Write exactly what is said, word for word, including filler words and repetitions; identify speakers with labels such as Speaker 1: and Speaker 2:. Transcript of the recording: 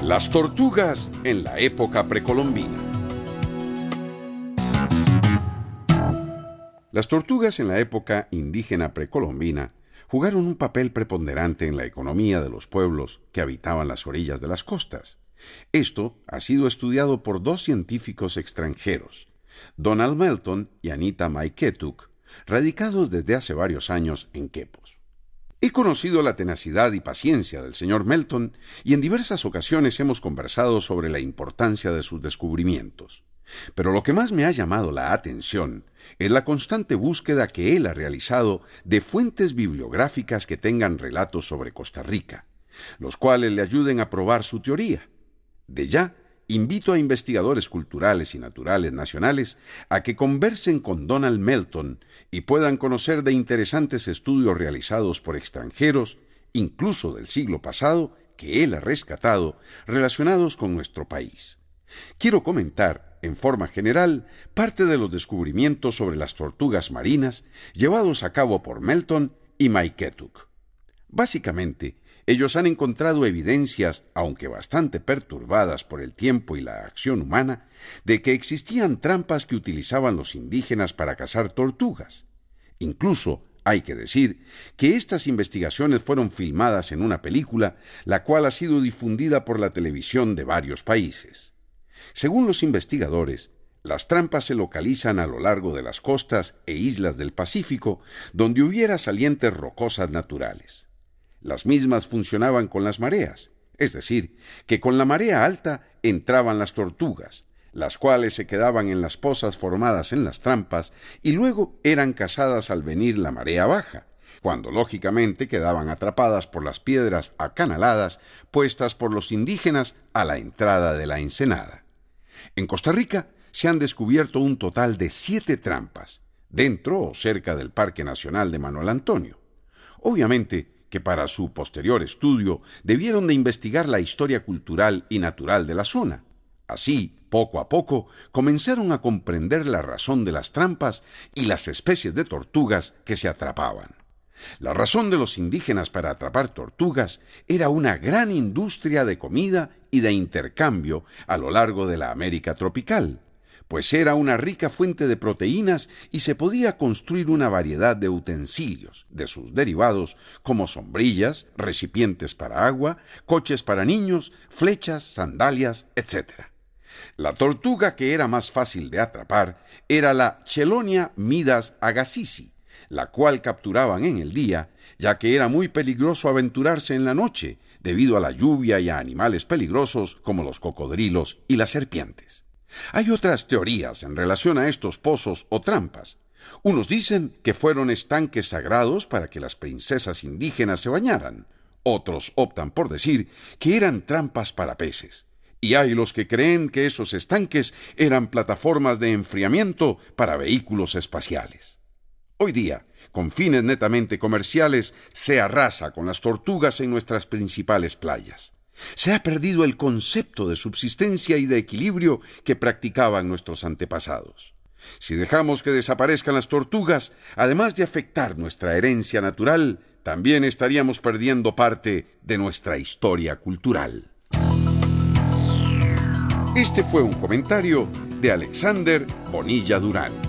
Speaker 1: Las tortugas en la época precolombina. Las tortugas en la época indígena precolombina jugaron un papel preponderante en la economía de los pueblos que habitaban las orillas de las costas. Esto ha sido estudiado por dos científicos extranjeros, Donald Melton y Anita Myketuk, radicados desde hace varios años en Quepos. He conocido la tenacidad y paciencia del señor Melton y en diversas ocasiones hemos conversado sobre la importancia de sus descubrimientos. Pero lo que más me ha llamado la atención es la constante búsqueda que él ha realizado de fuentes bibliográficas que tengan relatos sobre Costa Rica, los cuales le ayuden a probar su teoría. De ya, invito a investigadores culturales y naturales nacionales a que conversen con Donald Melton y puedan conocer de interesantes estudios realizados por extranjeros, incluso del siglo pasado, que él ha rescatado, relacionados con nuestro país. Quiero comentar, en forma general, parte de los descubrimientos sobre las tortugas marinas llevados a cabo por Melton y Myketuk. Básicamente, ellos han encontrado evidencias, aunque bastante perturbadas por el tiempo y la acción humana, de que existían trampas que utilizaban los indígenas para cazar tortugas. Incluso, hay que decir, que estas investigaciones fueron filmadas en una película, la cual ha sido difundida por la televisión de varios países. Según los investigadores, las trampas se localizan a lo largo de las costas e islas del Pacífico, donde hubiera salientes rocosas naturales. Las mismas funcionaban con las mareas, es decir, que con la marea alta entraban las tortugas, las cuales se quedaban en las pozas formadas en las trampas y luego eran cazadas al venir la marea baja, cuando lógicamente quedaban atrapadas por las piedras acanaladas puestas por los indígenas a la entrada de la ensenada. En Costa Rica se han descubierto un total de siete trampas, dentro o cerca del Parque Nacional de Manuel Antonio. Obviamente que para su posterior estudio debieron de investigar la historia cultural y natural de la zona. Así, poco a poco, comenzaron a comprender la razón de las trampas y las especies de tortugas que se atrapaban. La razón de los indígenas para atrapar tortugas era una gran industria de comida y de intercambio a lo largo de la América tropical, pues era una rica fuente de proteínas y se podía construir una variedad de utensilios, de sus derivados, como sombrillas, recipientes para agua, coches para niños, flechas, sandalias, etcétera. La tortuga que era más fácil de atrapar era la Chelonia midas agassizi, la cual capturaban en el día, ya que era muy peligroso aventurarse en la noche, debido a la lluvia y a animales peligrosos como los cocodrilos y las serpientes. Hay otras teorías en relación a estos pozos o trampas. Unos dicen que fueron estanques sagrados para que las princesas indígenas se bañaran. Otros optan por decir que eran trampas para peces. Y hay los que creen que esos estanques eran plataformas de enfriamiento para vehículos espaciales. Hoy día, con fines netamente comerciales, se arrasa con las tortugas en nuestras principales playas. Se ha perdido el concepto de subsistencia y de equilibrio que practicaban nuestros antepasados. Si dejamos que desaparezcan las tortugas, además de afectar nuestra herencia natural, también estaríamos perdiendo parte de nuestra historia cultural. Este fue un comentario de Alexander Bonilla Durán.